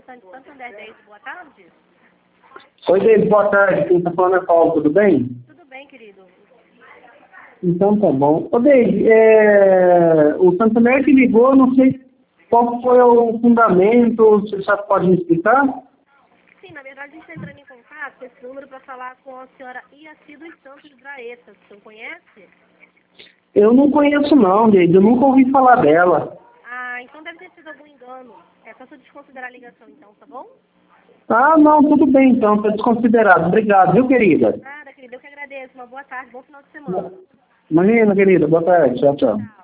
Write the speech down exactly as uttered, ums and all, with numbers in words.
Santo Santander dez, boa tarde. Oi, Deide, boa tarde. Quem está falando é Paulo, tudo bem? Tudo bem, querido. Então tá bom. Ô, Deide, é... o Santander que ligou, não sei qual foi o fundamento, você já pode me explicar? Sim, na verdade a gente está entrando em contato com esse número para falar com a senhora Iaci dos Santos Graetas. Você conhece? Eu não conheço não, Deide, eu nunca ouvi falar dela. Ah, então deve ter sido algum engano. É só você desconsiderar a ligação então, tá bom? Ah, não, tudo bem então, está desconsiderado. Obrigado, viu, querida? Nada, querida, eu que agradeço. Uma boa tarde, bom final de semana. Imagina, querida, boa tarde, tchau, tchau. Tchau.